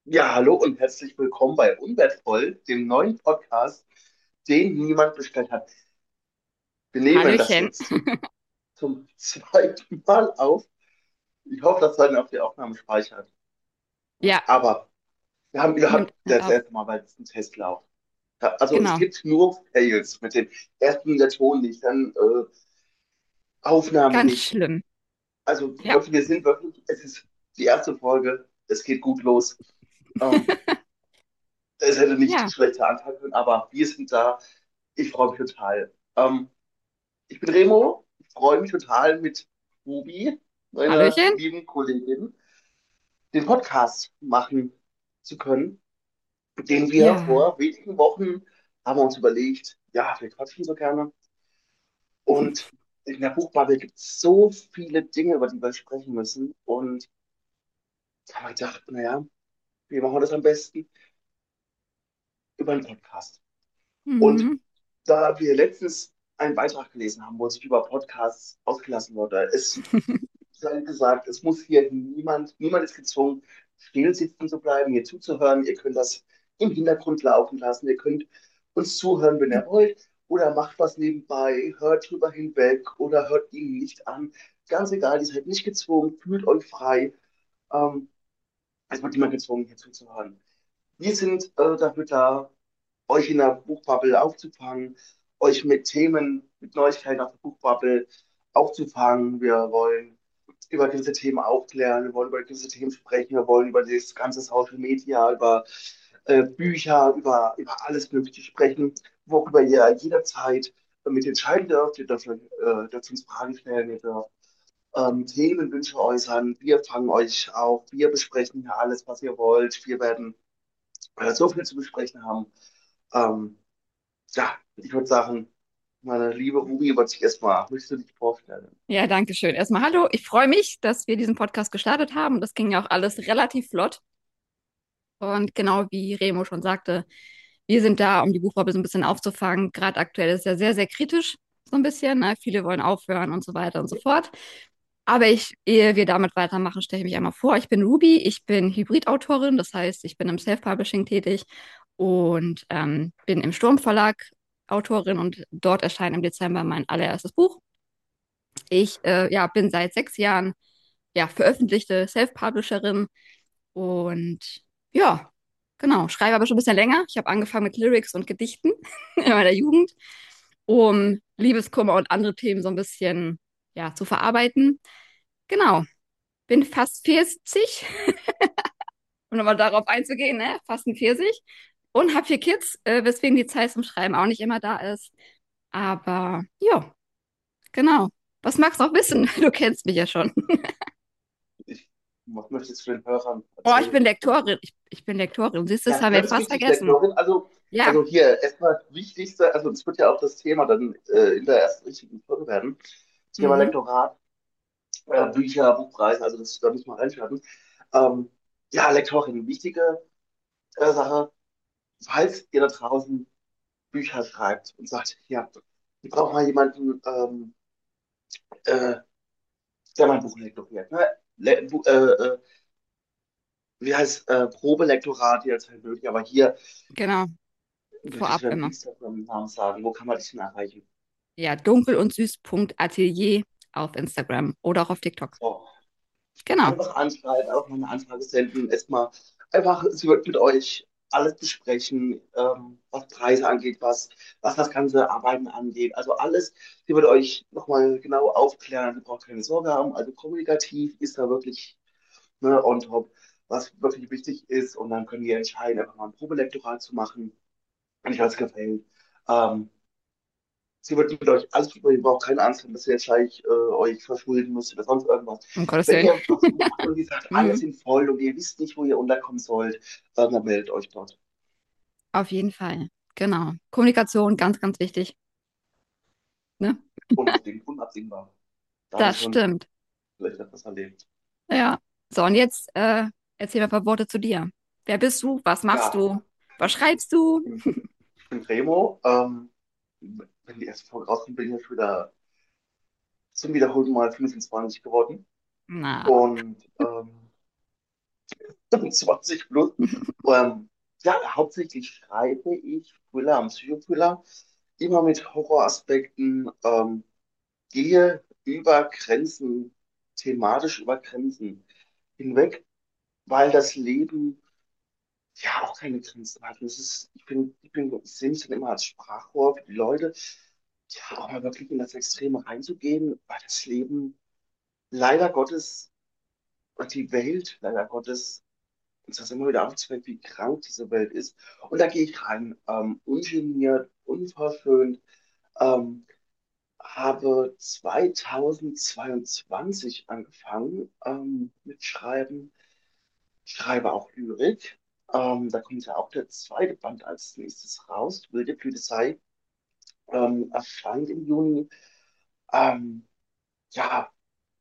Ja, hallo und herzlich willkommen bei Unwertvoll, dem neuen Podcast, den niemand bestellt hat. Wir nehmen das Hallöchen. jetzt zum zweiten Mal auf. Ich hoffe, dass dann auf die Aufnahme speichert. Ja, Aber wir haben nimmt das auf. erste Mal, weil es ein Testlauf. Ja, also es Genau. gibt nur Fails mit dem ersten der Ton nicht, dann Aufnahme Ganz nicht. schlimm. Also Ja. Leute, wir sind wirklich, es ist die erste Folge, es geht gut los. Ähm, Es hätte nicht Ja. schlechter anfangen können, aber wir sind da. Ich freue mich total. Ich bin Remo. Ich freue mich total mit Ruby, meiner Hallöchen. lieben Kollegin, den Podcast machen zu können, den wir Ja. vor wenigen Wochen haben wir uns überlegt, ja, wir quatschen so gerne. Und in der Buchbubble gibt es so viele Dinge, über die wir sprechen müssen. Und da haben wir gedacht, naja, wie machen wir das am besten? Über einen Podcast. Und Mhm. da wir letztens einen Beitrag gelesen haben, wo sich über Podcasts ausgelassen wurde, es sei gesagt, es muss hier niemand ist gezwungen, still sitzen zu bleiben, hier zuzuhören. Ihr könnt das im Hintergrund laufen lassen. Ihr könnt uns zuhören, wenn ihr wollt. Oder macht was nebenbei, hört drüber hinweg oder hört ihn nicht an. Ganz egal, ihr seid nicht gezwungen, fühlt euch frei. Ähm, Es wird niemand gezwungen, hier zuzuhören. Wir sind dafür da, euch in der Buchbubble aufzufangen, euch mit Themen, mit Neuigkeiten aus der Buchbubble aufzufangen. Wir wollen über gewisse Themen aufklären, wir wollen über gewisse Themen sprechen, wir wollen über das ganze Social Media, über Bücher, über alles Mögliche sprechen, worüber ihr jederzeit mit entscheiden dürft. Dürft uns Fragen stellen, ihr dürft Themenwünsche äußern. Wir fangen euch auf, wir besprechen hier alles, was ihr wollt. Wir werden so viel zu besprechen haben. Ähm, ja, ich würde sagen, meine liebe Ruby, wird sich erstmal, möchtest du dich vorstellen? Ja, danke schön. Erstmal hallo. Ich freue mich, dass wir diesen Podcast gestartet haben. Das ging ja auch alles relativ flott. Und genau wie Remo schon sagte, wir sind da, um die Buchbubble so ein bisschen aufzufangen. Gerade aktuell ist ja sehr, sehr kritisch, so ein bisschen. Ne? Viele wollen aufhören und so weiter und so fort. Aber ehe wir damit weitermachen, stelle ich mich einmal vor. Ich bin Ruby, ich bin Hybridautorin, das heißt, ich bin im Self-Publishing tätig und bin im Sturm Verlag Autorin und dort erscheint im Dezember mein allererstes Buch. Ich ja, bin seit 6 Jahren ja, veröffentlichte Self-Publisherin und ja, genau, schreibe aber schon ein bisschen länger. Ich habe angefangen mit Lyrics und Gedichten in meiner Jugend, um Liebeskummer und andere Themen so ein bisschen ja, zu verarbeiten. Genau, bin fast 40, um nochmal darauf einzugehen, ne? Fast ein 40. Und habe 4 Kids, weswegen die Zeit zum Schreiben auch nicht immer da ist. Aber ja, genau. Was magst du noch wissen? Du kennst mich ja schon. Ich, was möchtest du den Hörern Oh, ich erzählen? bin Lektorin. Ich bin Lektorin. Siehst du, das Ja, haben wir ganz fast wichtig, vergessen. Lektorin. Ja, Also hier erstmal das Wichtigste, also es wird ja auch das Thema dann in der ersten richtigen Folge werden. Thema mhm. Lektorat, Bücher, Buchpreise, also das, da müssen wir reinschauen. Ähm, ja, Lektorin, wichtige Sache, falls ihr da draußen Bücher schreibt und sagt, ja, ich brauche mal jemanden, äh, der mein Buch lektoriert. Ne? Wie heißt Probelektorat jetzt halt möglich, aber hier Genau. möchte ich Vorab deinen immer. Instagram-Namen sagen. Wo kann man dich denn erreichen? Ja, dunkel und süß.atelier auf Instagram oder auch auf TikTok. So, Genau. einfach anschreiben, auch mal eine Anfrage senden. Erstmal einfach, sie wird mit euch alles besprechen, was Preise angeht, was das ganze Arbeiten angeht. Also alles, sie wird euch nochmal genau aufklären. Ihr braucht keine Sorge haben. Also kommunikativ ist da wirklich on top, was wirklich wichtig ist. Und dann können wir entscheiden, einfach mal ein Probelektorat zu machen. Wenn euch das gefällt. Ähm, Sie wird mit euch alles drüber, ihr braucht keine Angst haben, dass ihr jetzt gleich euch verschulden müsst oder sonst irgendwas. Um Gottes Wenn Willen. ihr was sucht und ihr sagt, alle Mhm. sind voll und ihr wisst nicht, wo ihr unterkommen sollt, dann meldet euch dort. Auf jeden Fall. Genau. Kommunikation, ganz, ganz wichtig. Ne? Unabdingbar. Da habe ich Das schon stimmt. vielleicht etwas erlebt. Ja. So, und jetzt erzähl mir ein paar Worte zu dir. Wer bist du? Was machst Ja, du? Was schreibst du? ich bin Remo. Wenn die erste Folge rauskommt, bin ich ja schon wieder zum wiederholten Mal 25 geworden. Na, Und 20 plus. Ähm, ja, hauptsächlich schreibe ich Thriller und Psychothriller, immer mit Horroraspekten, gehe über Grenzen, thematisch über Grenzen hinweg, weil das Leben ja auch keine Grenzen hat. Und es ist, ich sehe mich dann immer als Sprachrohr für die Leute, ja, auch mal wirklich in das Extreme reinzugehen, weil das Leben leider Gottes und die Welt leider Gottes uns das immer wieder aufzeigt, wie krank diese Welt ist. Und da gehe ich rein, ungeniert, unverschönt, ähm, habe 2022 angefangen mit Schreiben, schreibe auch Lyrik. Da kommt ja auch der zweite Band als nächstes raus. Wilde Polizei erscheint im Juni. Ähm, ja,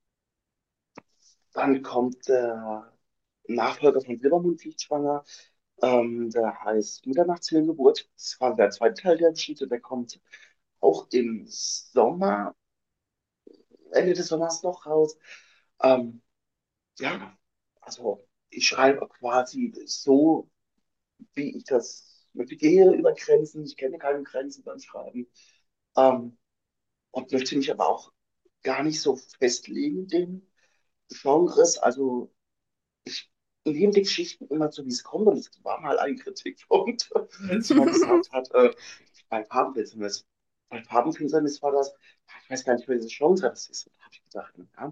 dann kommt der Nachfolger von Silbermond fliegt schwanger. Der heißt Mitternachtshirngeburt. Das war der zweite Teil der Geschichte. Der kommt auch im Sommer, Ende des Sommers noch raus. Ähm, ja, also ich schreibe quasi so, wie ich das gehe über Grenzen. Ich kenne keine Grenzen beim Schreiben. Ähm, und möchte mich aber auch gar nicht so festlegen, den Genres. Also ich nehme die Geschichten immer so, wie es kommt. Und es war mal ein Kritikpunkt, als jemand gesagt hat, bei Farbenfinsternis. Bei Farbenfinsternis war das, ich weiß gar nicht, welche Genre das ist. Da habe ich gedacht, ja,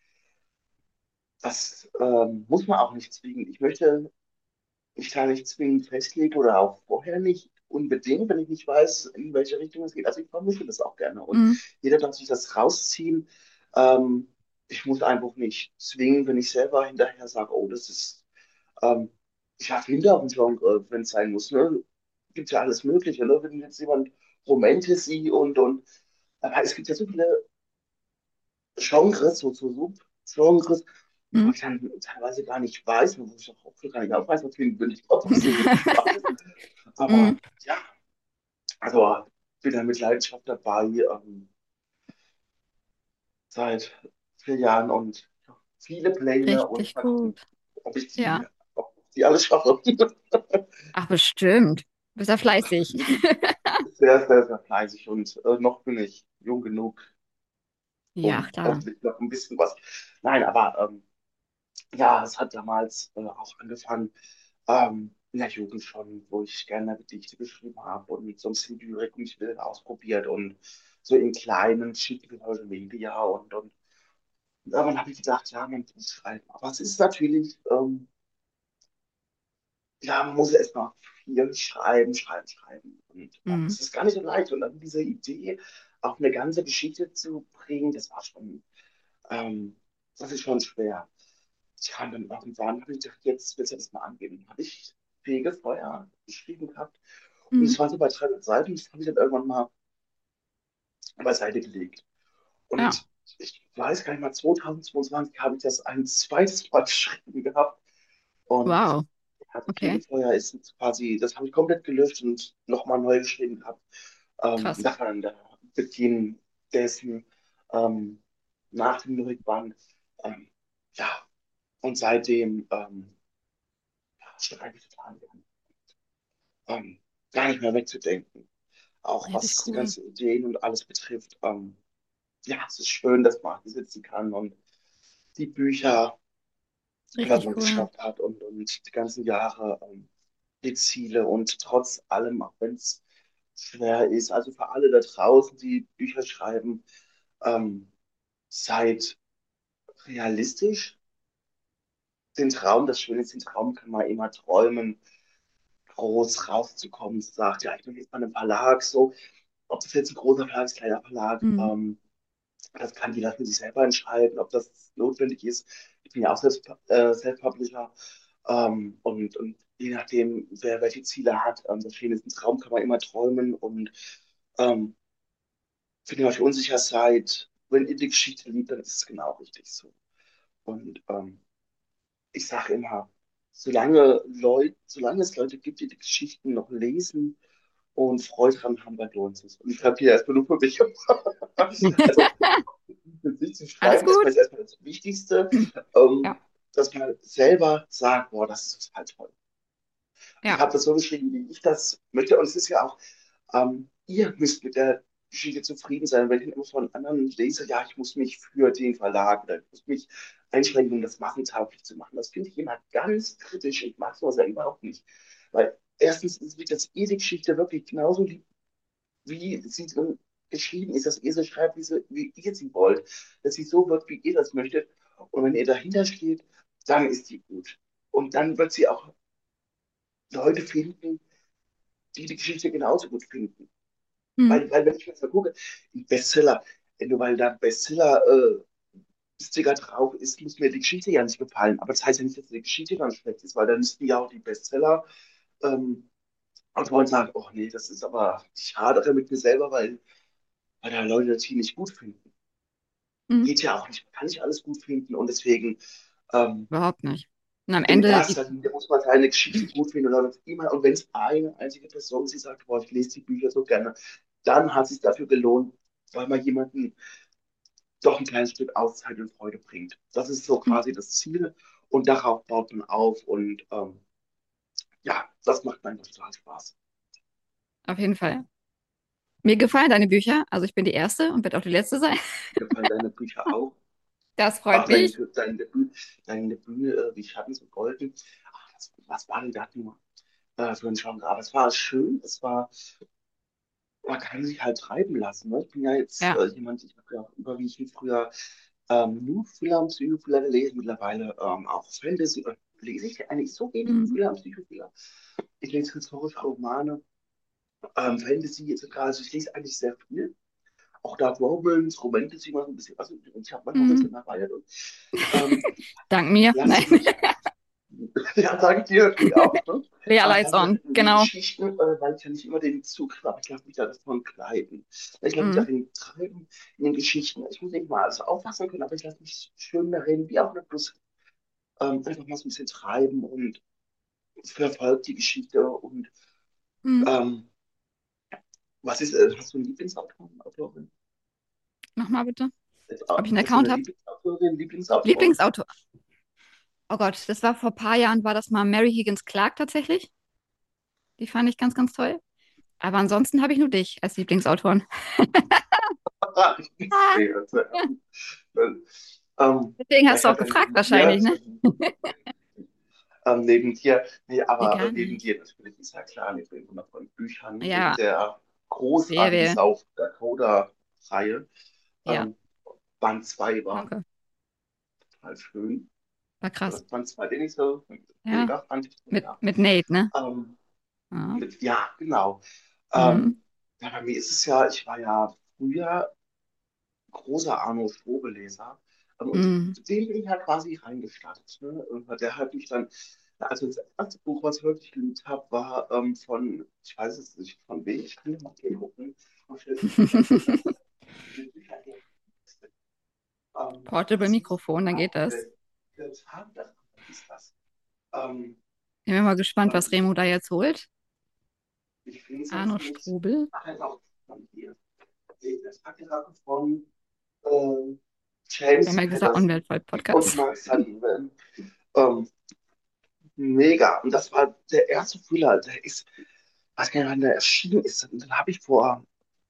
das muss man auch nicht zwingen. Ich möchte mich da nicht zwingend festlegen oder auch vorher nicht unbedingt, wenn ich nicht weiß, in welche Richtung es geht. Also ich vermische das auch gerne. Und Mhm. jeder darf sich das rausziehen. Ähm, ich muss einfach nicht zwingen, wenn ich selber hinterher sage, oh, das ist, ähm, ich erfinde auch ein Genre, wenn es sein muss. Ne? Gibt ja alles Mögliche. Ne? Wenn jetzt jemand Romantasy und aber es gibt ja so viele Genres, so Subgenres, wo Mhm. ich dann teilweise gar nicht weiß, wo ich auch gar nicht aufweise, deswegen bin ich trotzdem so wenig weiß. Mhm. Aber ja, also bin da mit Leidenschaft dabei, seit 4 Jahren und viele Pläne und Richtig mal gucken, gut. ob ich Ja. die alles schaffe. Ach, bestimmt. Du bist ja fleißig. Sehr, sehr, sehr fleißig und noch bin ich jung genug, Ja, um klar. hoffentlich noch ein bisschen was. Nein, aber ja, es hat damals auch angefangen, in der Jugend schon, wo ich gerne Gedichte geschrieben habe und so ein bisschen Lyrik mich will ausprobiert und so in kleinen, schicken Social Media und irgendwann habe ich gedacht, ja, man muss schreiben. Aber es ist natürlich, ja, man muss erst mal viel schreiben, schreiben, schreiben. Und Mhm. es ist gar nicht so leicht. Und dann diese Idee, auch eine ganze Geschichte zu bringen, ähm, das ist schon schwer. Ja, und dann irgendwann habe ich gedacht, jetzt willst du das mal angehen. Habe ich Fegefeuer geschrieben gehabt. Und Mhm. es war so bei 300 Seiten, das habe ich dann irgendwann mal beiseite gelegt. Ja. Und ich weiß gar nicht mal, 2022 habe ich das ein zweites Mal geschrieben gehabt. Und Wow. ja, Okay. Fegefeuer ist jetzt quasi, das habe ich komplett gelöscht und nochmal neu geschrieben gehabt. Krass. Das war dann der Beginn dessen, ähm, nach dem Lyrikband. Ähm, ja, und seitdem schreibe ich total gerne. ähm, gar nicht mehr wegzudenken. Auch Richtig was die cool. ganzen Ideen und alles betrifft. Ja, es ist schön, dass man sitzen kann und die Bücher, was Richtig man cool. geschafft hat und die ganzen Jahre, die Ziele und trotz allem, auch wenn es schwer ist, also für alle da draußen, die Bücher schreiben, ähm, seid realistisch. Den Traum, das Schöne ist, den Traum kann man immer träumen, groß rauszukommen, sagt, ja, ich bin jetzt bei einem Verlag, so, ob das jetzt ein großer Verlag ist, kleiner Verlag, Mhm. das kann jeder für sich selber entscheiden, ob das notwendig ist. Ich bin ja auch selbst Self-Publisher und je nachdem, wer welche Ziele hat, das Schöne ist, ein Traum kann man immer träumen und ähm, wenn ihr euch unsicher seid, wenn ihr die Geschichte liebt, dann ist es genau richtig so. Und ich sage immer, solange es Leute gibt, die die Geschichten noch lesen und Freude dran haben, dann lohnt es sich. Und ich habe hier erstmal nur für mich also für sich zu Alles schreiben ist gut. vielleicht erstmal das Wichtigste. Ja. dass man selber sagt, boah, das ist total toll. Ich Ja. habe das so geschrieben, wie ich das möchte. Und es ist ja auch, ihr müsst mit der Geschichte zufrieden sein. Wenn ich immer von anderen lese, ja, ich muss mich für den Verlag oder ich muss mich einschränken, um das massentauglich zu machen. Das finde ich immer ganz kritisch. Ich mag sowas ja überhaupt nicht. Weil erstens ist es, dass ihr die Geschichte wirklich genauso liebt, wie sie drin geschrieben ist, dass ihr sie schreibt, wie ihr sie wollt. Dass sie so wird, wie ihr das möchtet. Und wenn ihr dahinter steht, dann ist sie gut. Und dann wird sie auch Leute finden, die die Geschichte genauso gut finden. Mhm. Weil wenn ich mir jetzt mal gucke, ein Bestseller, nur weil da ein Bestseller Sticker drauf ist, muss mir die Geschichte ja nicht gefallen. Aber das heißt ja nicht, dass die Geschichte dann schlecht ist, weil dann müssten ja auch die Bestseller ähm, Autoren sagen, oh nee, das ist aber, ich hadere mit mir selber, weil da Leute das hier nicht gut finden. Mhm. Geht ja auch nicht, man kann nicht alles gut finden und deswegen ähm, Überhaupt nicht. Und am in Ende, erster Linie muss man seine Geschichte gut finden und dann immer, und wenn es eine einzige Person ist, die sagt, boah, ich lese die Bücher so gerne, dann hat es sich dafür gelohnt, weil man jemanden doch ein kleines Stück Auszeit und Freude bringt. Das ist so mhm, quasi das Ziel und darauf baut man auf und ja, das macht mir total Spaß. auf jeden Fall. Mir gefallen deine Bücher. Also ich bin die Erste und werde auch die Letzte sein. Mir gefallen deine Bücher auch. Das freut Ach, dein, mich. dein Debüt, dein Debüt wie Schatten zu Golden. Ach, was war denn da nur für ein Genre? Aber es war schön, man kann sich halt treiben lassen. Ne? Ich bin ja jetzt Ja. jemand, ich habe ja auch überwiegend früher nur Thriller und Psychothriller gelesen, mittlerweile auch Fantasy. Lese ich eigentlich so wenig Mhm. Thriller und Psychothriller. Ich lese historische Romane, Fantasy etc. Also ich lese eigentlich sehr viel. Auch Dark Romance, Romantasy mal so ein bisschen. Also ich habe manchmal ganz Mhm. gerne Reihe. Und, ähm, Dank mir. lasse Nein. mich, ja, sage ich dir natürlich auch, ne? Lea Aber ich Lights lasse on. mich die Genau. Geschichten, weil ich ja nicht immer den Zugriff habe, ich lasse mich da davon kleiden. Ich lasse mich Mhm. darin treiben in den Geschichten. Ich muss nicht mal alles auffassen können, aber ich lasse mich schön darin, wie auch eine Plus, einfach mal so ein bisschen treiben und verfolgt die Geschichte. Und Mhm. ähm, hast du einen Lieblingsautor, Autorin? Nochmal bitte. Ob ich einen Hast du eine Account habe? Lieblingsautorin, Lieblingsautor? Lieblingsautor. Oh Gott, das war vor ein paar Jahren, war das mal Mary Higgins Clark tatsächlich. Die fand ich ganz, ganz toll. Aber ansonsten habe ich nur dich als Lieblingsautoren. Ich Ah. sehe es. Ja. Ähm, Deswegen ja, hast ich du auch habe ja gefragt neben dir, wahrscheinlich, ne? neben dir, nee, Nee, aber gar neben nicht. dir natürlich ist ja klar, neben den wundervollen Büchern, neben Ja, der großartigen Serie. South Dakota-Reihe. Ja, Ähm, Band 2 war danke. total schön. War krass. Das Band 2, den ich so Ja, mega fand. Ich, ja. mit Nate, ne? Ähm, Ja. ja, genau. Mhm. Ja, bei mir ist es ja, ich war ja früher großer Arno Strobel-Leser. Und Mhm. den bin ich halt quasi reingestartet. Ne? Und der hat mich dann, also das erste Buch, was ich wirklich geliebt habe, war von, ich weiß es nicht, von wem, ich kann ja mal hier gucken. Mal schnell die Bücher gucken. Die Bücher hier. Portable Das ist Mikrofon, dann geht das. der Tag der ist das. Ähm, Ich bin mal gespannt, was ich, Remo da jetzt holt. ich finde es Arno jetzt nicht. Strubel. Ach, genau, von hier. Das Tag von äh, Wir haben James ja gesagt, Patterson und Unweltvoll-Podcast. Mark Sullivan. Ähm, Mega. Und das war der erste Thriller. Der ist, weiß gar nicht, wann der erschienen ist. Und den habe ich vor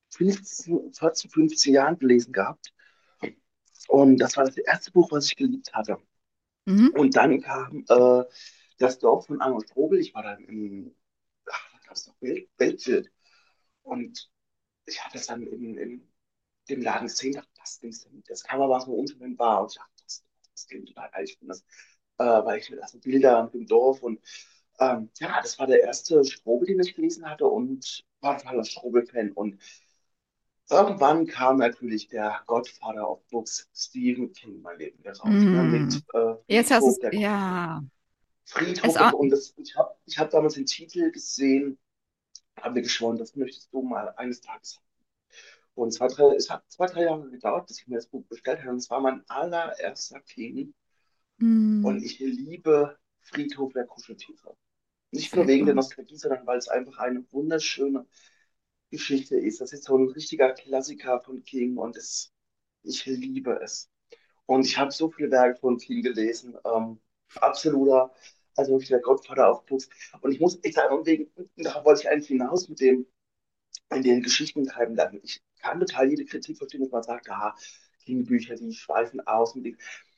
14, 15 Jahren gelesen gehabt. Und das war das erste Buch, was ich geliebt hatte. Mhm. Und dann kam das Dorf von Arno Strobel. Ich war dann da gab es noch Weltbild. Und ich habe das dann in dem Laden gesehen, dachte, das Ding ist das kam aber so unscheinbar. Und ich dachte, das klingt total geil. Ich finde das, weil ich mir da so Bilder mit dem Dorf und ja, das war der erste Strobel, den ich gelesen hatte und war totaler Strobel-Fan. Und irgendwann kam natürlich der Godfather of Books, Stephen King, in mein Leben heraus, ne, Mhm. mit Jetzt hast du es, Friedhof der Kuscheltiere. ja. Ist Friedhof der auch, Kuscheltiere. Und ich hab damals den Titel gesehen, habe mir geschworen, das möchtest du mal eines Tages. Und es hat 2, 3 Jahre gedauert, bis ich mir das Buch bestellt habe. Und es war mein allererster King. Und mhm. ich liebe Friedhof der Kuscheltiere. Nicht nur Sehr wegen der cool. Nostalgie, sondern weil es einfach eine wunderschöne Geschichte ist. Das ist so ein richtiger Klassiker von King und ich liebe es. Und ich habe so viele Werke von King gelesen. absoluter, also wirklich der Gottvater auf Books. Und ich muss echt sagen, und wegen, da wollte ich eigentlich hinaus mit dem, in den Geschichten treiben lassen. Ich kann total jede Kritik verstehen, dass man sagt, ja, die Bücher, die schweifen aus. Und die,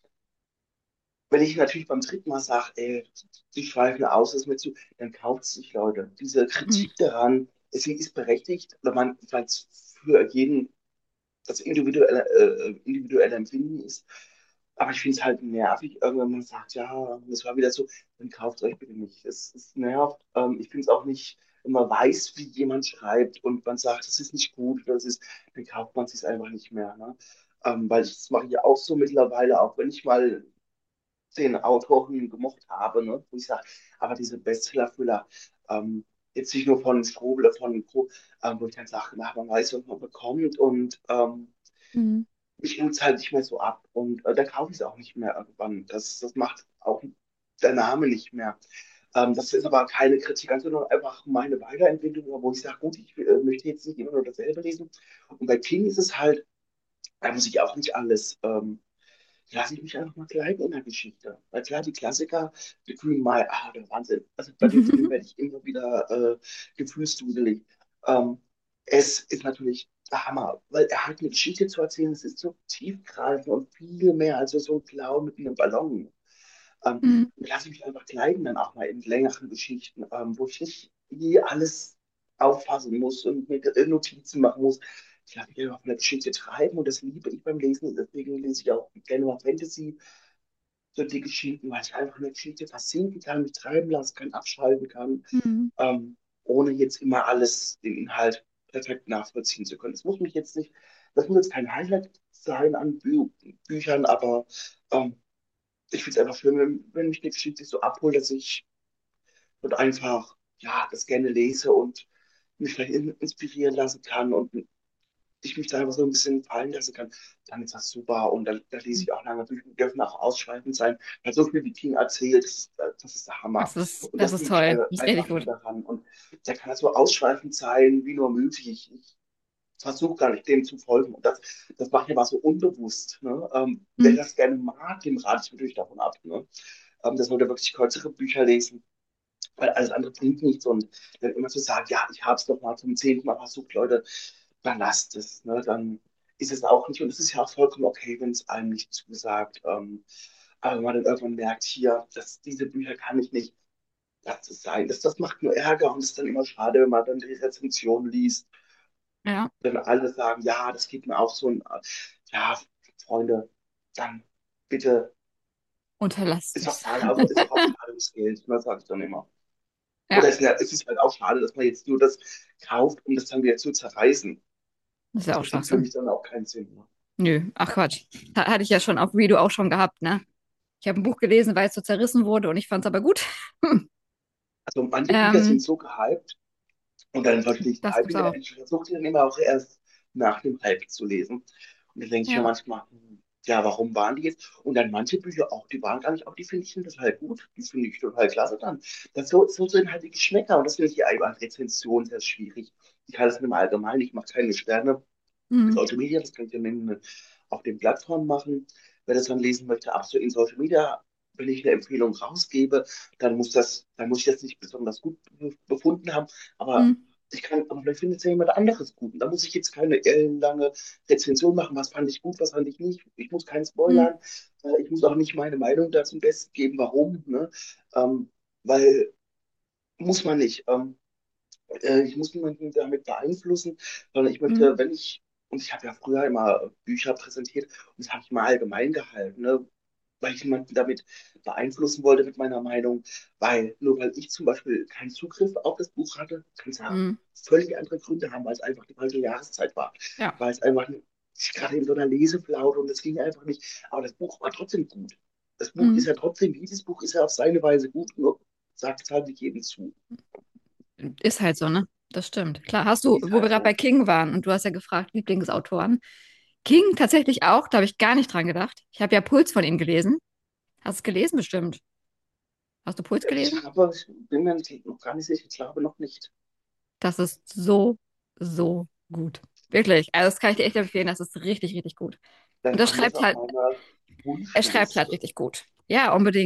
wenn ich natürlich beim dritten Mal sage, ey, die schweifen aus, das ist mir zu, dann kauft es sich, Leute. Diese Mhm. Kritik daran, sie ist berechtigt, oder man, weil es für jeden das individuelle Empfinden ist. Aber ich finde es halt nervig, irgendwann man sagt, ja, das war wieder so, dann kauft euch bitte nicht. Es nervt. Ich finde es auch nicht, wenn man weiß, wie jemand schreibt und man sagt, das ist nicht gut, das ist, dann kauft man es sich einfach nicht mehr. Ne? Weil das mache ich ja auch so mittlerweile, auch wenn ich mal den Autoren gemocht habe, ne? Wo ich sage, aber diese Bestseller-Thriller, jetzt nicht nur von Strobel, von Co., wo ich dann sage, na, man weiß, was man bekommt und Mhm. ich nutze halt nicht mehr so ab und dann kaufe ich es auch nicht mehr irgendwann. Das macht auch der Name nicht mehr. Das ist aber keine Kritik, sondern einfach meine Weiterentwicklung, wo ich sage, gut, ich möchte jetzt nicht immer nur dasselbe lesen. Und bei King ist es halt, da muss ich auch nicht alles. Lasse ich mich einfach mal gleiten in der Geschichte. Weil klar, die Klassiker, The Green Mile, der Wahnsinn. Also bei dem Film werde ich immer wieder gefühlsduselig. Ähm, es ist natürlich der Hammer, weil er hat eine Geschichte zu erzählen, es ist so tiefgreifend und viel mehr als so ein Blau mit einem Ballon. Mhm. Lasse ich mich einfach gleiten dann auch mal in längeren Geschichten, wo ich nicht je alles auffassen muss und mir Notizen machen muss. Ich lasse mich einfach von der Geschichte treiben und das liebe ich beim Lesen. Deswegen lese ich auch gerne mal Fantasy, so die Geschichten, weil ich einfach in der Geschichte versinken kann, mich treiben lassen kann, abschalten kann, Mhm. ohne jetzt immer alles, den Inhalt perfekt nachvollziehen zu können. Das muss jetzt kein Highlight sein an Büchern, aber ich finde es einfach schön, wenn mich die Geschichte so abholt, dass ich und einfach ja, das gerne lese und mich vielleicht inspirieren lassen kann und ich mich da einfach so ein bisschen fallen lassen kann, dann ist das super. Und dann lese ich auch lange Bücher, die dürfen auch ausschweifend sein, weil so viel wie King erzählt, das ist der Hammer. Und Das das ist liebe ich toll. Das ist richtig einfach gut. daran. Und der kann halt so ausschweifend sein, wie nur möglich. Ich versuche gar nicht dem zu folgen. Und das mache ich aber so unbewusst. Ne? Wer Mhm. das gerne mag, dem rate ich natürlich davon ab. Ne? Das sollte wirklich kürzere Bücher lesen, weil alles andere bringt nichts. Und dann immer zu sagen, ja, ich habe es doch mal zum 10. Mal versucht, Leute, dann lasst es. Ne? Dann ist es auch nicht. Und es ist ja auch vollkommen okay, wenn es einem nicht zusagt. Aber wenn man dann irgendwann merkt, hier, diese Bücher kann ich nicht, lass es sein. Das macht nur Ärger und es ist dann immer schade, wenn man dann die Rezension liest, Ja, wenn alle sagen, ja, das geht mir auch so. Ja, Freunde, dann bitte, unterlasst ist auch es. schade, ist auch schade ums Geld. Das sage ich dann immer. Ja, Oder es ist halt auch schade, dass man jetzt nur das kauft, um das dann wieder zu zerreißen. das ist ja auch Das macht für Schwachsinn. mich dann auch keinen Sinn. Ne? Nö, ach Quatsch. Hatte ich ja schon auf Redo auch schon gehabt, ne? Ich habe ein Buch gelesen, weil es so zerrissen wurde und ich fand es aber gut. Also manche Bücher sind Ähm, so gehypt und dann verstehe ich den das Hype gibt's wieder. auch. Ich versuche die dann immer auch erst nach dem Hype zu lesen. Und dann denke ich mir Ja. manchmal, ja, warum waren die jetzt? Und dann manche Bücher auch, die waren gar nicht, auch die finde ich total gut. Die finde ich total klasse dann. So sind halt die Geschmäcker und das finde ich ja bei Rezensionen sehr schwierig. Ich halte es mir im Allgemeinen, ich mache keine Sterne. Mhm. Social Media, das könnt ihr auf den Plattformen machen. Wer das dann lesen möchte, ab so in Social Media, wenn ich eine Empfehlung rausgebe, dann muss ich das nicht besonders gut befunden haben, aber Mhm. aber vielleicht findet es ja jemand anderes gut. Und da muss ich jetzt keine ellenlange Rezension machen, was fand ich gut, was fand ich nicht. Ich muss keinen Mhm. spoilern, ich muss auch nicht meine Meinung dazu Besten geben, warum, ne? Weil muss man nicht. Ich muss niemanden damit beeinflussen, sondern ich Mhm. möchte, wenn ich, und ich habe ja früher immer Bücher präsentiert und das habe ich mal allgemein gehalten, ne? Weil ich niemanden damit beeinflussen wollte mit meiner Meinung, nur weil ich zum Beispiel keinen Zugriff auf das Buch hatte, kann es ja Mhm. völlig andere Gründe haben, weil es einfach die falsche Jahreszeit war, Ja. weil es einfach ich gerade in so einer Leseflaute und es ging einfach nicht. Aber das Buch war trotzdem gut. Das Buch ist Mhm. ja trotzdem, jedes Buch ist ja auf seine Weise gut, nur sagt es halt nicht jedem zu. Ist halt so, ne? Das stimmt. Klar, hast du, Ist wo wir halt gerade bei so. King waren und du hast ja gefragt, Lieblingsautoren. King tatsächlich auch, da habe ich gar nicht dran gedacht. Ich habe ja Puls von ihm gelesen. Hast du es gelesen bestimmt? Hast du Puls gelesen? Ich bin mir noch gar nicht sicher. Ich glaube noch nicht. Das ist so, so gut. Wirklich. Also das kann ich dir echt empfehlen. Das ist richtig, richtig gut. Dann Und kommt das auf meine er schreibt halt Wunschliste. richtig gut. Ja, unbedingt.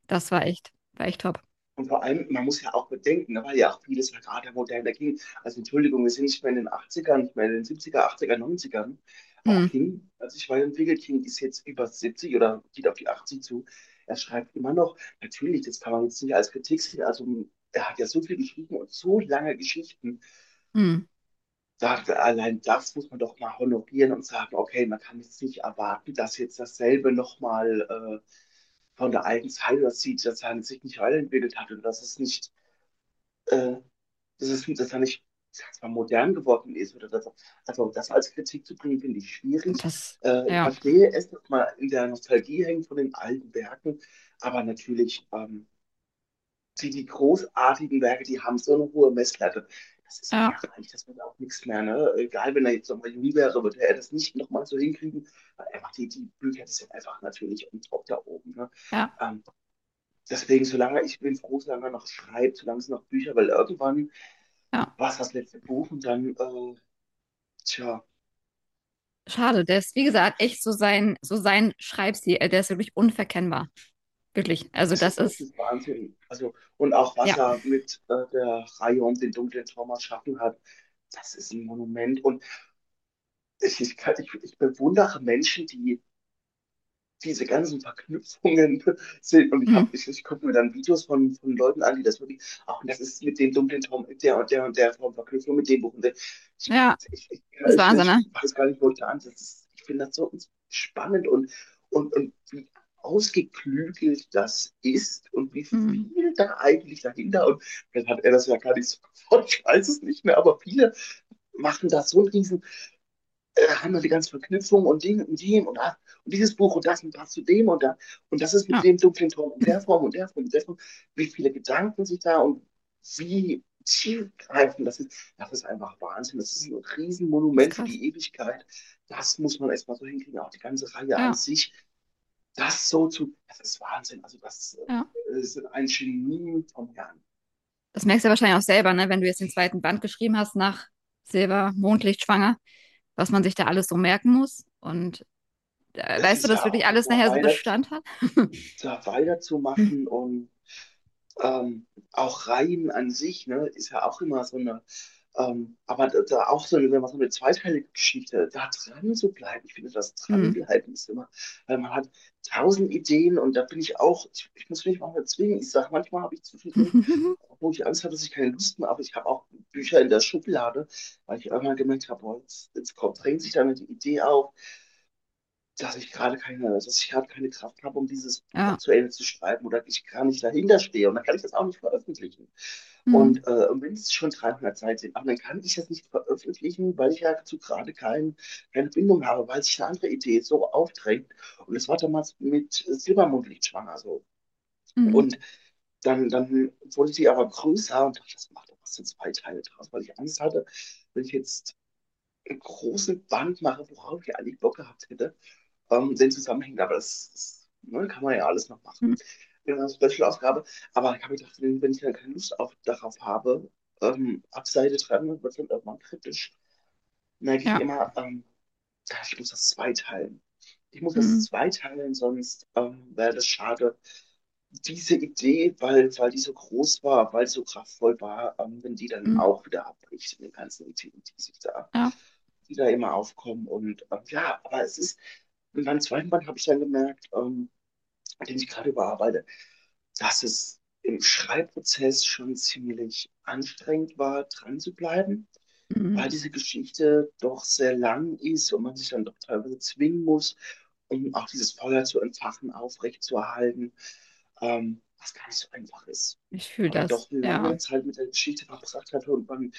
war echt top. Und vor allem, man muss ja auch bedenken, da war ja auch vieles ja gerade modern. Da ging, also Entschuldigung, wir sind nicht mehr in den 80ern, nicht mehr in den 70er, 80er, 90ern. Auch Hm, King, als ich weiterentwickelt, King ist jetzt über 70 oder geht auf die 80 zu. Er schreibt immer noch, natürlich, das kann man jetzt nicht als Kritik sehen, also er hat ja so viel geschrieben und so lange Geschichten. hm, Da, allein das muss man doch mal honorieren und sagen, okay, man kann jetzt nicht erwarten, dass jetzt dasselbe nochmal von der alten Zeit das sieht, dass er sich nicht weiterentwickelt hat und dass es nicht äh, dass er nicht ich sag mal, modern geworden ist oder das, also das als Kritik zu bringen, finde ich schwierig. das, Ich ja, verstehe es, dass man in der Nostalgie hängt von den alten Werken, aber natürlich die großartigen Werke, die haben so eine hohe Messlatte. Das ist ja, unerreicht, das wird auch nichts mehr. Ne? Egal, wenn er jetzt nochmal jung wäre, würde er das nicht nochmal so hinkriegen, weil einfach die Bücher, die sind einfach natürlich on top da oben. Ne? ja, Ähm, deswegen, solange ich bin froh, solange er noch schreibt, solange es noch Bücher, weil irgendwann ja. war es das letzte Buch und dann, tja, Schade, der ist, wie gesagt, echt so sein Schreibstil, der ist wirklich unverkennbar. Wirklich. Also das ist Wahnsinn. Also, und auch was ja, er mit der Reihe um den dunklen Turm erschaffen hat, das ist ein Monument. Und ich bewundere Menschen, die diese ganzen Verknüpfungen sehen. Und hm, ich gucke mir dann Videos von Leuten an, die das wirklich, auch das ist mit dem dunklen Turm, der und der Form Verknüpfung mit dem Buch. Und ich, ja, das ist Wahnsinn, ne? ich weiß gar nicht, wo ich da an. Ich finde das so spannend und wie ausgeklügelt das ist und wie Hm, viel da eigentlich dahinter. Und vielleicht hat er das ja gar nicht so gewollt, ich weiß es nicht mehr, aber viele machen da so einen riesen haben wir die ganze Verknüpfung und Ding und dem und dieses Buch und das und passt zu dem und da. Und das ist mit ja, dem dunklen Ton und der Form und der Form und der Form. Wie viele Gedanken sich da und wie tiefgreifend das ist einfach Wahnsinn. Das ist ein das ist Riesenmonument für krass. die Ewigkeit. Das muss man erstmal so hinkriegen. Auch die ganze Reihe an Ja, sich, das ist Wahnsinn. Also das ja. ist ein Genie vom Herrn. Das merkst du ja wahrscheinlich auch selber, ne? Wenn du jetzt den zweiten Band geschrieben hast nach Silber, Mondlicht, Schwanger, was man sich da alles so merken muss. Und Es weißt du, ist dass ja wirklich auch alles nachher so Bestand hat? da weiterzumachen und auch Reihen an sich, ne, ist ja auch immer so eine, aber da auch so eine, wenn man so eine zweiteilige Geschichte, da dran zu bleiben, ich finde, das Hm. Dranbleiben ist immer, weil man hat 1000 Ideen und da bin ich auch, ich muss mich manchmal zwingen, ich sage, manchmal habe ich zwischendrin, wo ich Angst habe, dass ich keine Lust mehr habe, ich habe auch Bücher in der Schublade, weil ich irgendwann gemerkt habe, boah, jetzt kommt, drängt sich dann die Idee auf, dass ich gerade keine Kraft habe, um dieses Buch Ja. zu Ende zu schreiben oder ich gar nicht dahinter stehe und dann kann ich das auch nicht veröffentlichen. Hm. Und wenn es schon 300 Seiten sind, aber dann kann ich das nicht veröffentlichen, weil ich ja dazu gerade keine Bindung habe, weil sich eine andere Idee so aufdrängt. Und das war damals mit Silbermondlicht schwanger so. Hm. Und dann wurde die aber größer und dachte, das macht doch was in zwei Teile draus, weil ich Angst hatte, wenn ich jetzt einen großen Band mache, worauf ich eigentlich Bock gehabt hätte, den zusammenhängt, aber ne, kann man ja alles noch machen Hm. in einer Special-Ausgabe. Aber ich habe gedacht, wenn ich dann keine Lust darauf habe, ab Seite 300 wird dann irgendwann kritisch, merke ich Ja. immer, ich muss das zweiteilen. Ich muss das Hm. zweiteilen, sonst wäre das schade. Diese Idee, weil die so groß war, weil sie so kraftvoll war, wenn die dann Hm. auch wieder abbricht in den ganzen Ideen, Ja. die da immer aufkommen. Und ja, aber es ist, in meinem zweiten Band habe ich dann gemerkt, den ich gerade überarbeite, dass es im Schreibprozess schon ziemlich anstrengend war, dran zu bleiben, Hm. weil diese Geschichte doch sehr lang ist und man sich dann doch teilweise zwingen muss, um auch dieses Feuer zu entfachen, aufrechtzuerhalten, was gar nicht so einfach ist. Ich fühle Weil man das. doch Ja. lange Zeit mit der Geschichte verbracht hat und man,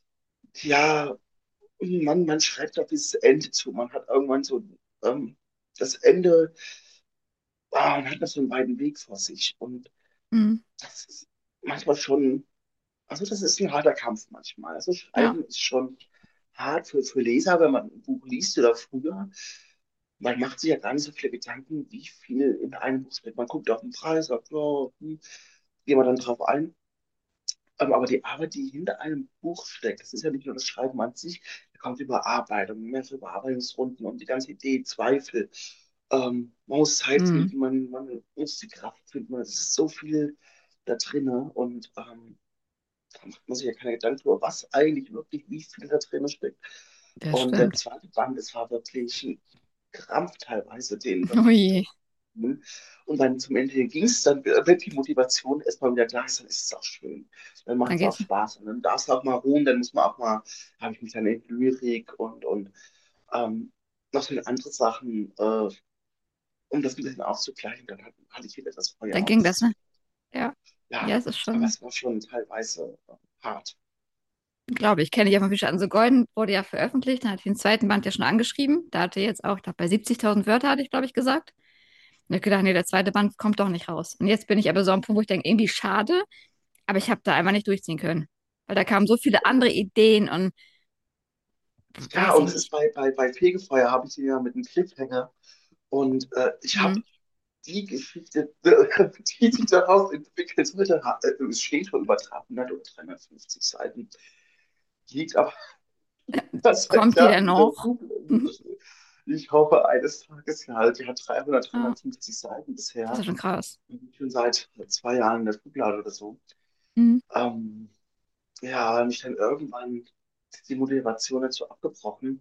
ja, man schreibt auf dieses Ende zu. Man hat irgendwann so das Ende, man hat noch so einen weiten Weg vor sich. Und Hm. das ist manchmal schon, also das ist ein harter Kampf manchmal. Also Ja. Schreiben ist schon hart für Leser, wenn man ein Buch liest oder früher. Man macht sich ja gar nicht so viele Gedanken, wie viel in einem Buch steckt. Man guckt auf den Preis, sagt, oh, gehen wir dann drauf ein. Aber die Arbeit, die hinter einem Buch steckt, das ist ja nicht nur das Schreiben an sich, da kommt Überarbeitung, mehrere Überarbeitungsrunden und die ganze Idee, Zweifel. Man muss Zeit Mhm. finden, man muss die Kraft finden. Es ist so viel da drin und da macht man sich ja keine Gedanken darüber, was eigentlich wirklich, wie viel da drin steckt. Das Und der stimmt. zweite Band, es war wirklich ein Krampf teilweise, den Oh wirklich je. durchzuholen. Und dann zum Ende hin ging es dann, wenn die Motivation erstmal wieder da ist, dann ist es auch schön. Dann macht Dann es auch geht's. Spaß. Und dann darf es auch mal ruhen, dann muss man auch mal, habe ich mich dann in Lyrik und ähm, noch so andere Sachen, um das ein bisschen auszugleichen. Dann hatte ich wieder das Dann Feuer. Und ging das das, ist, ne? Ja. Ja, ja, es ist aber schon, es war schon teilweise hart. glaube ich, kenne ich ja von Fischer an so Golden, wurde ja veröffentlicht. Dann hatte ich den zweiten Band ja schon angeschrieben. Da hatte jetzt auch, ich glaube, bei 70.000 Wörter hatte ich, glaube ich, gesagt. Und ich hab gedacht, nee, der zweite Band kommt doch nicht raus. Und jetzt bin ich aber so am Punkt, wo ich denke, irgendwie schade, aber ich habe da einfach nicht durchziehen können. Weil da kamen so viele andere Ideen und Ja, weiß und ich es ist nicht. bei Fegefeuer habe ich sie ja mit einem Cliffhanger. Und ich habe Mhm. die Geschichte, die sich daraus entwickelt sollte, es steht schon über 300 oder 350 Seiten, liegt aber seit Kommt die denn Jahren in der noch? Buchhandlung. Ich hoffe eines Tages ja halt, die hat 300, Ja, 350 Seiten das bisher, ist schon krass. und schon seit 2 Jahren in der Schublade oder so. Mhm. Ähm, ja, mich dann irgendwann ist die Motivation dazu abgebrochen.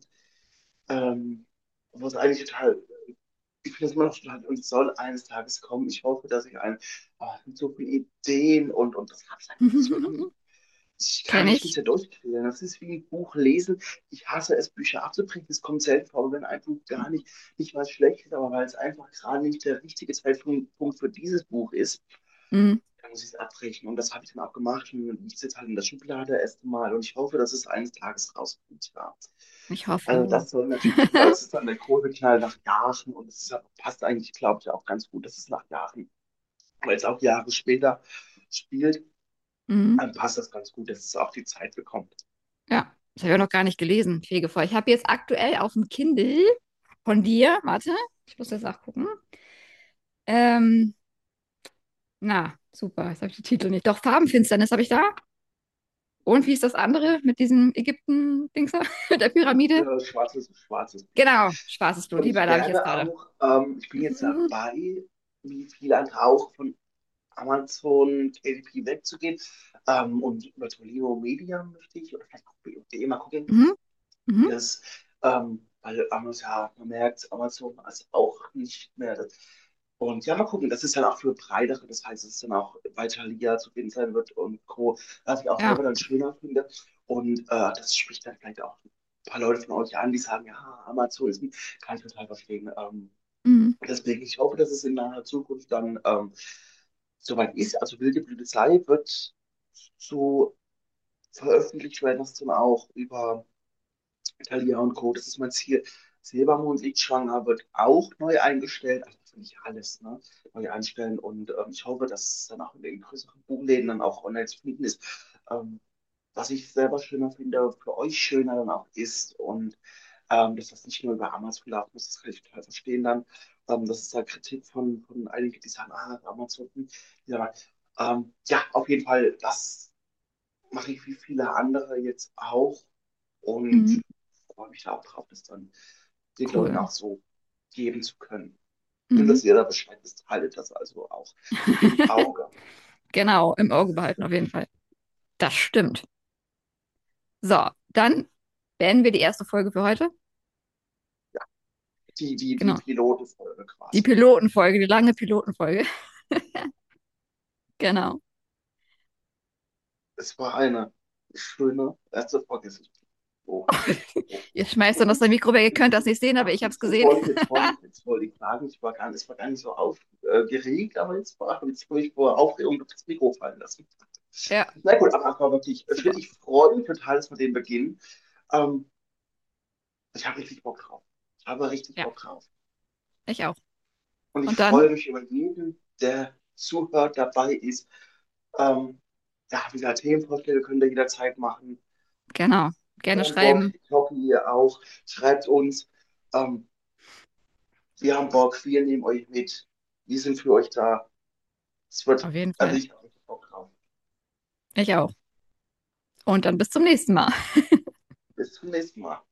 Wo es eigentlich total, ich finde es immer noch total, und es soll eines Tages kommen. Ich hoffe, dass ich mit so vielen Ideen und das hat einfach so irgendwie, ich kann Kenne mich ich. da durchquälen. Das ist wie ein Buch lesen. Ich hasse es, Bücher abzubrechen. Es kommt selten vor, wenn ein Buch nicht mal schlecht ist, aber weil es einfach gerade nicht der richtige Zeitpunkt für dieses Buch ist, Mhm. dann muss ich es abbrechen. Und das habe ich dann auch gemacht. Und ich sitze halt in der Schublade erst mal und ich hoffe, dass es eines Tages rauskommt. Ja. Ich Also hoffe. das soll natürlich, das ist dann der große Knall nach Jahren und es passt eigentlich, glaube ich, auch ganz gut, dass es nach Jahren, weil es auch Jahre später spielt, Mhm. dann passt das ganz gut, dass es auch die Zeit bekommt. Ja, das habe ich auch noch gar nicht gelesen. Fegefeuer. Ich habe jetzt aktuell auf dem Kindle von dir, warte, ich muss jetzt nachgucken. Ähm, na, super, jetzt habe ich die Titel nicht. Doch, Farbenfinsternis habe ich da. Und wie ist das andere mit diesem Ägypten-Dings da? Mit der Pyramide? Schwarzes Blut. Genau, schwarzes Blut, Und die ich beide habe ich jetzt werde gerade. auch, ich bin jetzt dabei, wie viele andere auch von Amazon KDP wegzugehen. Und über Tolino Media möchte ich, oder vielleicht BOD mal gucken, Mhm. wie Mhm. das, weil Amazon, ja, man merkt, Amazon ist auch nicht mehr das. Und ja, mal gucken, das ist dann auch für breitere, das heißt, es ist dann auch bei Thalia zu finden sein wird und Co., was ich auch Ja. selber dann schöner finde. Und das spricht dann vielleicht auch ein paar Leute von euch an, die sagen, ja, Amazon ist, kann ich total verstehen. Mhm. Deswegen, ich hoffe, dass es in naher Zukunft dann soweit ist. Also Wilde Blütezei wird so veröffentlicht werden, das dann auch über Thalia und Co. Das ist mein Ziel. Silbermond liegt schwanger, wird auch neu eingestellt. Also für nicht alles, ne? Neu einstellen. Und ich hoffe, dass es dann auch in den größeren Buchläden dann auch online zu finden ist. Ähm, was ich selber schöner finde, für euch schöner dann auch ist. Und dass das nicht nur über Amazon laufen muss, das kann ich total verstehen dann. Das ist da Kritik von einigen, die sagen, Amazon, die sagen, ja, auf jeden Fall, das mache ich wie viele andere jetzt auch und Mhm. freue mich da auch drauf, das dann den Leuten Cool. auch so geben zu können. Und Mhm. dass ihr da Bescheid wisst, haltet das also auch im Auge. Genau, im Auge behalten auf jeden Fall. Das stimmt. So, dann beenden wir die erste Folge für heute. Die Genau. Pilotenfolge Die quasi. Pilotenfolge, die lange Pilotenfolge. Genau. Es war eine schöne erste Folge. Oh, oh. Jetzt schmeißt du aus der Mikrowelle, ihr könnt das nicht sehen, aber ich habe es gesehen. Jetzt wollte ich sagen, es war gar nicht so aufgeregt, aber jetzt habe ich vor Aufregung durch das Mikro fallen lassen. Ja, Na gut, aber es war wirklich, super. ich freue mich total, dass wir den beginnen. Ähm, ich habe richtig Bock drauf. Ich habe richtig Ja, Bock drauf. ich auch. Und ich Und dann, freue mich über jeden, der zuhört, dabei ist. Ähm, ja, wie gesagt, Themenvorschläge könnt ihr jederzeit machen. genau, gerne Wir haben Bock, schreiben. ich hoffe, ihr auch. Schreibt uns. Ähm, wir haben Bock, wir nehmen euch mit. Wir sind für euch da. Es wird, Auf jeden also Fall. ich habe richtig Bock drauf. Ich auch. Und dann bis zum nächsten Mal. Bis zum nächsten Mal.